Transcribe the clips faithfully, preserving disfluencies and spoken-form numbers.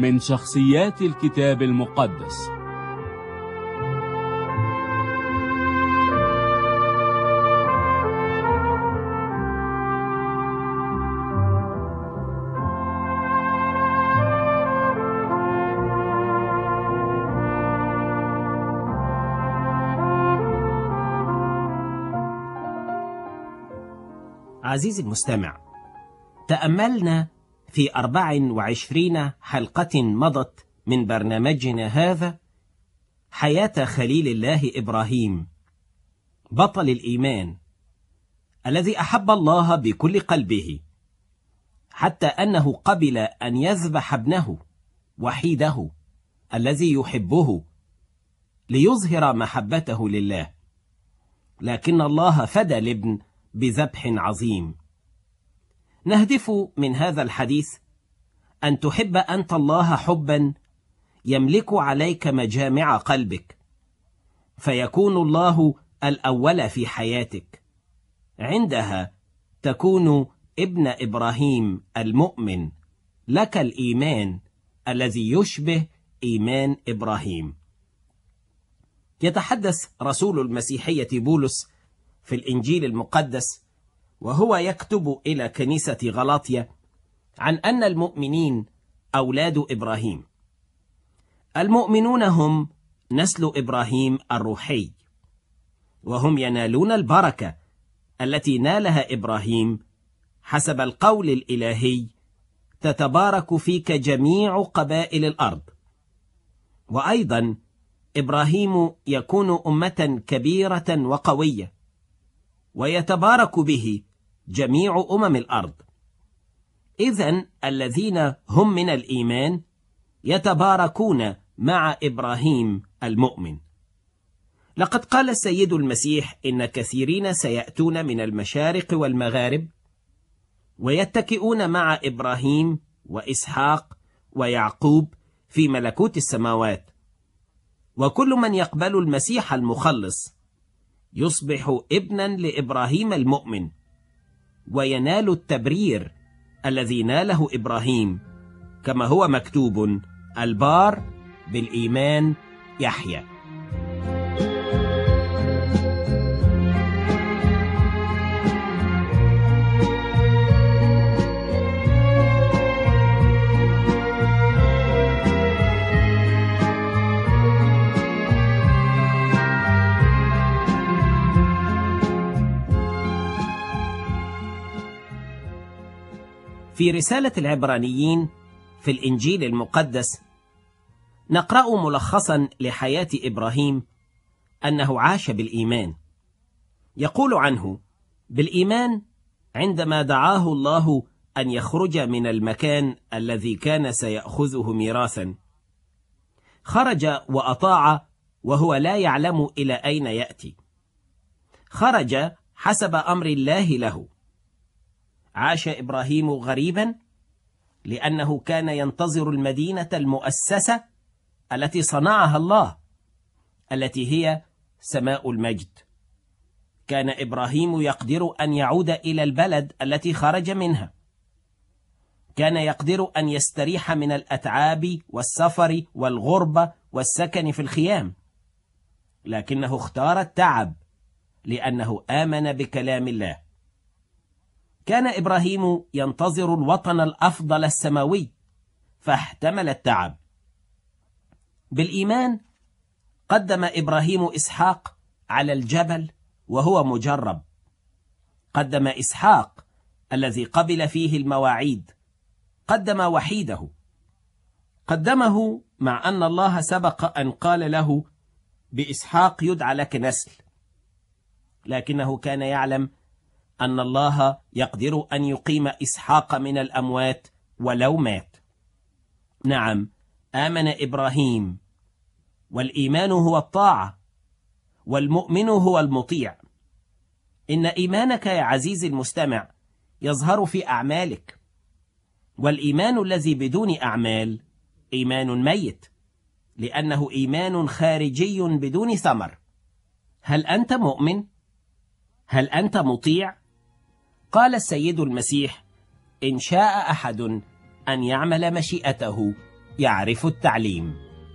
من شخصيات الكتاب المقدس. عزيزي المستمع، تأملنا في أربع وعشرين حلقة مضت من برنامجنا هذا حياة خليل الله إبراهيم، بطل الإيمان الذي أحب الله بكل قلبه، حتى أنه قبل أن يذبح ابنه وحيده الذي يحبه ليظهر محبته لله. لكن الله فدى الابن بذبح عظيم. نهدف من هذا الحديث أن تحب أنت الله حبا يملك عليك مجامع قلبك، فيكون الله الأول في حياتك. عندها تكون ابن إبراهيم المؤمن، لك الإيمان الذي يشبه إيمان إبراهيم. يتحدث رسول المسيحية بولس في الإنجيل المقدس وهو يكتب إلى كنيسة غلاطيا عن أن المؤمنين أولاد إبراهيم. المؤمنون هم نسل إبراهيم الروحي، وهم ينالون البركة التي نالها إبراهيم حسب القول الإلهي: تتبارك فيك جميع قبائل الأرض. وأيضا إبراهيم يكون أمة كبيرة وقوية، ويتبارك به جميع أمم الأرض. إذن الذين هم من الإيمان يتباركون مع إبراهيم المؤمن. لقد قال السيد المسيح إن كثيرين سيأتون من المشارق والمغارب ويتكئون مع إبراهيم وإسحاق ويعقوب في ملكوت السماوات، وكل من يقبل المسيح المخلص يصبح ابنا لإبراهيم المؤمن، وينال التبرير الذي ناله إبراهيم، كما هو مكتوب: البار بالإيمان يحيى. في رسالة العبرانيين في الإنجيل المقدس نقرأ ملخصا لحياة إبراهيم أنه عاش بالإيمان. يقول عنه: بالإيمان عندما دعاه الله أن يخرج من المكان الذي كان سيأخذه ميراثا، خرج وأطاع وهو لا يعلم إلى أين يأتي. خرج حسب أمر الله له. عاش إبراهيم غريبا لأنه كان ينتظر المدينة المؤسسة التي صنعها الله، التي هي سماء المجد. كان إبراهيم يقدر أن يعود إلى البلد التي خرج منها. كان يقدر أن يستريح من الأتعاب والسفر والغربة والسكن في الخيام، لكنه اختار التعب لأنه آمن بكلام الله. كان إبراهيم ينتظر الوطن الأفضل السماوي، فاحتمل التعب. بالإيمان قدم إبراهيم إسحاق على الجبل وهو مجرب. قدم إسحاق الذي قبل فيه المواعيد، قدم وحيده. قدمه مع أن الله سبق أن قال له: بإسحاق يدعى لك نسل. لكنه كان يعلم أن الله يقدر أن يقيم إسحاق من الأموات ولو مات. نعم، آمن إبراهيم، والإيمان هو الطاعة، والمؤمن هو المطيع. إن إيمانك يا عزيزي المستمع يظهر في أعمالك، والإيمان الذي بدون أعمال إيمان ميت، لأنه إيمان خارجي بدون ثمر. هل أنت مؤمن؟ هل أنت مطيع؟ قال السيد المسيح: إن شاء أحد أن يعمل مشيئته يعرف التعليم.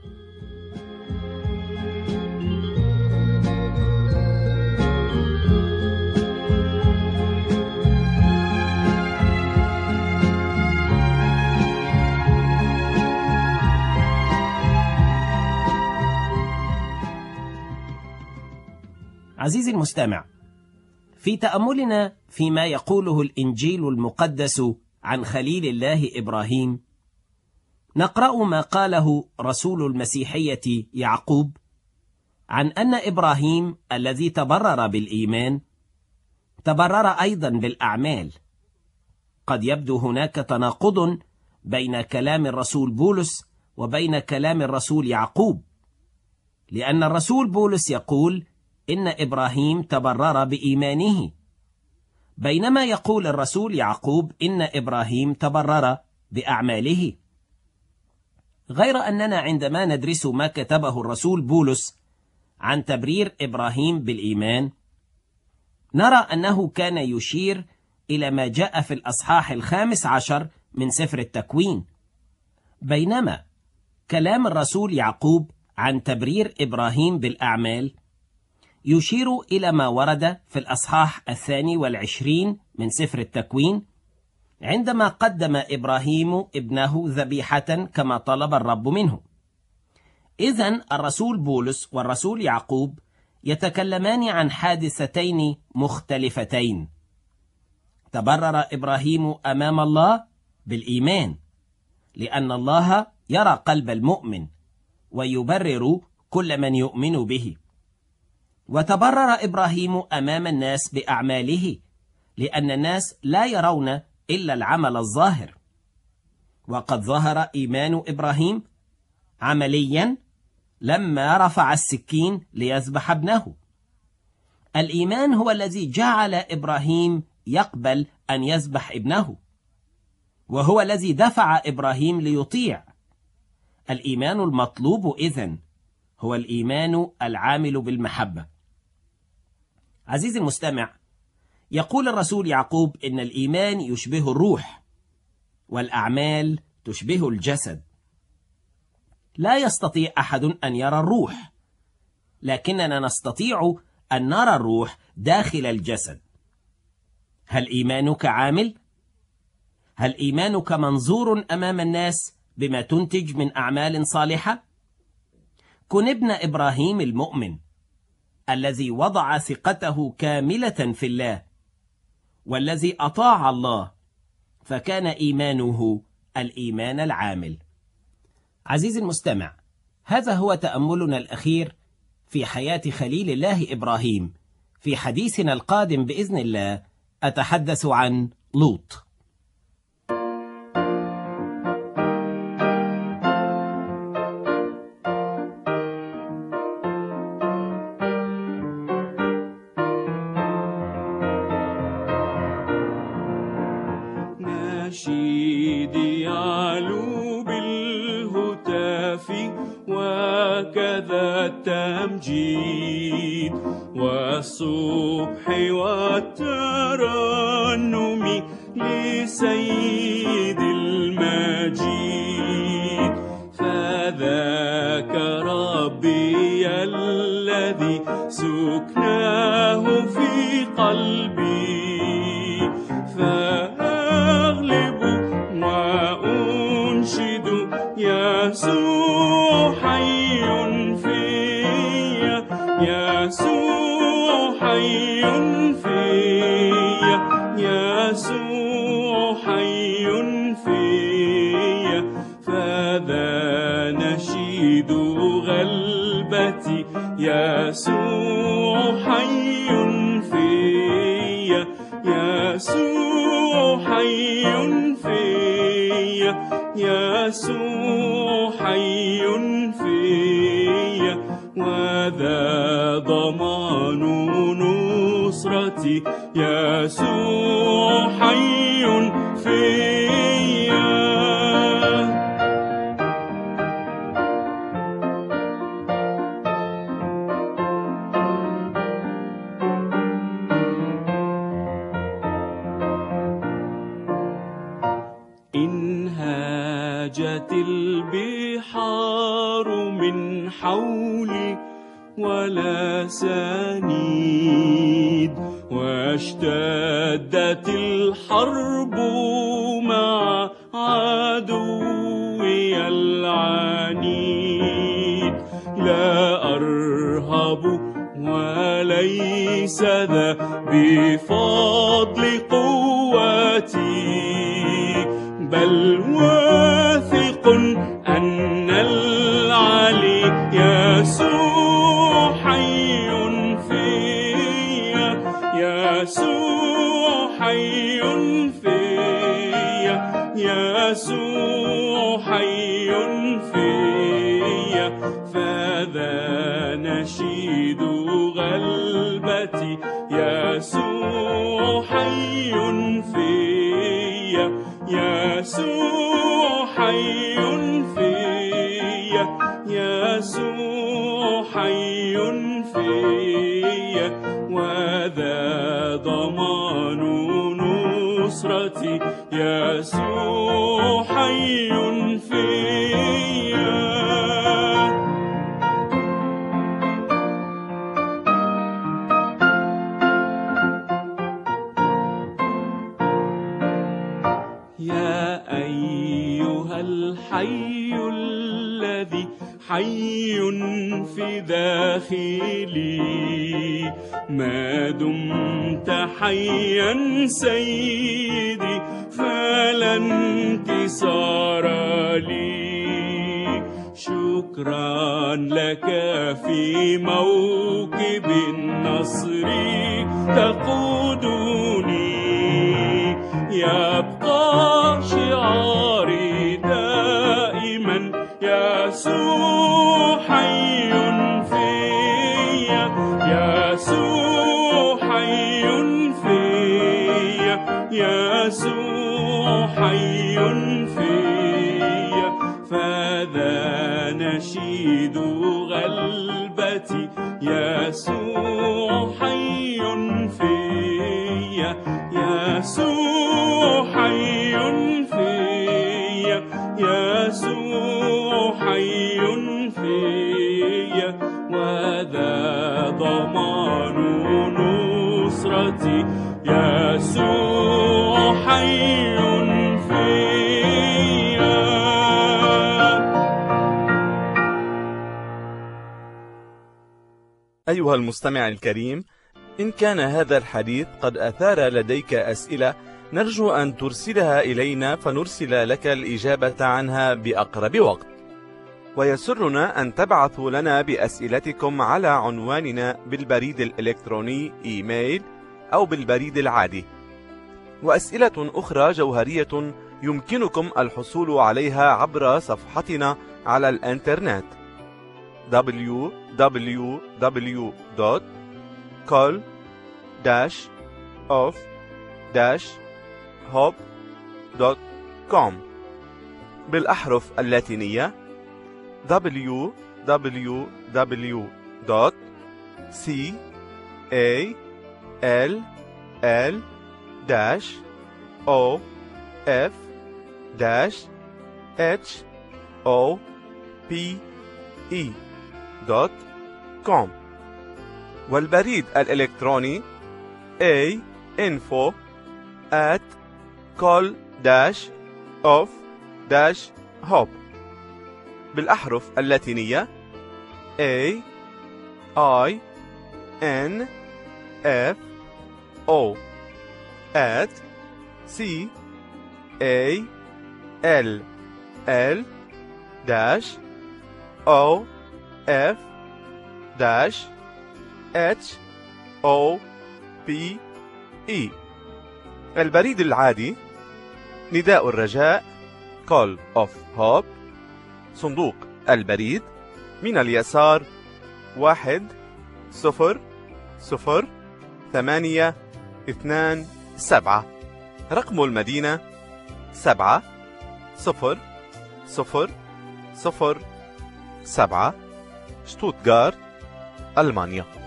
عزيزي المستمع، في تأملنا فيما يقوله الإنجيل المقدس عن خليل الله إبراهيم، نقرأ ما قاله رسول المسيحية يعقوب عن أن إبراهيم الذي تبرر بالإيمان تبرر أيضا بالأعمال. قد يبدو هناك تناقض بين كلام الرسول بولس وبين كلام الرسول يعقوب، لأن الرسول بولس يقول إن إبراهيم تبرر بإيمانه، بينما يقول الرسول يعقوب إن إبراهيم تبرر بأعماله. غير أننا عندما ندرس ما كتبه الرسول بولس عن تبرير إبراهيم بالإيمان، نرى أنه كان يشير إلى ما جاء في الأصحاح الخامس عشر من سفر التكوين، بينما كلام الرسول يعقوب عن تبرير إبراهيم بالأعمال يشير إلى ما ورد في الأصحاح الثاني والعشرين من سفر التكوين، عندما قدم إبراهيم ابنه ذبيحة كما طلب الرب منه. إذن الرسول بولس والرسول يعقوب يتكلمان عن حادثتين مختلفتين. تبرر إبراهيم أمام الله بالإيمان، لأن الله يرى قلب المؤمن ويبرر كل من يؤمن به. وتبرر إبراهيم أمام الناس بأعماله، لأن الناس لا يرون إلا العمل الظاهر. وقد ظهر إيمان إبراهيم عمليا لما رفع السكين ليذبح ابنه. الإيمان هو الذي جعل إبراهيم يقبل أن يذبح ابنه، وهو الذي دفع إبراهيم ليطيع. الإيمان المطلوب إذن هو الإيمان العامل بالمحبة. عزيزي المستمع، يقول الرسول يعقوب إن الإيمان يشبه الروح، والأعمال تشبه الجسد. لا يستطيع أحد أن يرى الروح، لكننا نستطيع أن نرى الروح داخل الجسد. هل إيمانك عامل؟ هل إيمانك منظور أمام الناس بما تنتج من أعمال صالحة؟ كن ابن إبراهيم المؤمن الذي وضع ثقته كاملة في الله، والذي أطاع الله، فكان إيمانه الإيمان العامل. عزيزي المستمع، هذا هو تأملنا الأخير في حياة خليل الله إبراهيم. في حديثنا القادم بإذن الله أتحدث عن لوط. نشيدي يعلو بالهتاف وكذا التمجيد والصبح والترنم لسيد المجيد. فذاك ربي الذي سكناه في قلبي، فأغلب وأنشد يسوع حي فيا، يسوع حي فيا، يسوع حي فيا. فذا نشيد غلبتي، يسوع حي فيا، يسوع حي فيا، يسوع حي فيا. وذا ضمان نصرتي، يسوع حي فيا. إن هاجت هاجت البحار من حولي ولا سنيد، واشتدت الحرب مع عدوي العنيد. لا أرهب وليس ذا بفضل قوتي، بل واثق أن العلي يسوع حي فيا، يسوع حي فيا، يسوع حي فيا. فذا نشيد غلبتي، يسوع حي فيا، يسوع حي فيا، يسوع حي فيا. وذا ضمان نصرتي، يسوع حي فيا. يا أيها الحي الذي حي في داخلي، ما دمت حيا سيدي فلا انكسار لي. شكرا لك في موكب النصر تقودني، يبقى شعاري دائما، يسوع حي فيا، يسوع حي فيا، يسوع حي فيا. فذا نشيد غلبتي، يسوع حي فيا، يسوع حي فيا، يسوع حي فيا. وذا ضمان نصرتي، يسوع حي فيا. أيها المستمع الكريم، إن كان هذا الحديث قد أثار لديك أسئلة، نرجو أن ترسلها إلينا فنرسل لك الإجابة عنها بأقرب وقت. ويسرنا أن تبعثوا لنا بأسئلتكم على عنواننا بالبريد الإلكتروني إيميل أو بالبريد العادي. وأسئلة أخرى جوهرية يمكنكم الحصول عليها عبر صفحتنا على الإنترنت دبليو دبليو دبليو دوت كول داش أوف داش هوب دوت كوم بالأحرف اللاتينية دبليو دبليو دبليو دوت سي إيه إل إل داش أو إف داش إتش أو بي إي دوت كوم. والبريد الإلكتروني A info at call dash of dash hop بالأحرف اللاتينية A I N F O at C A L L dash O F dash H O P E. البريد العادي نداء الرجاء Call of Hope، صندوق البريد من اليسار واحد صفر صفر ثمانية اثنان سبعة، رقم المدينة سبعة صفر صفر صفر سبعة، شتوتغارت، ألمانيا.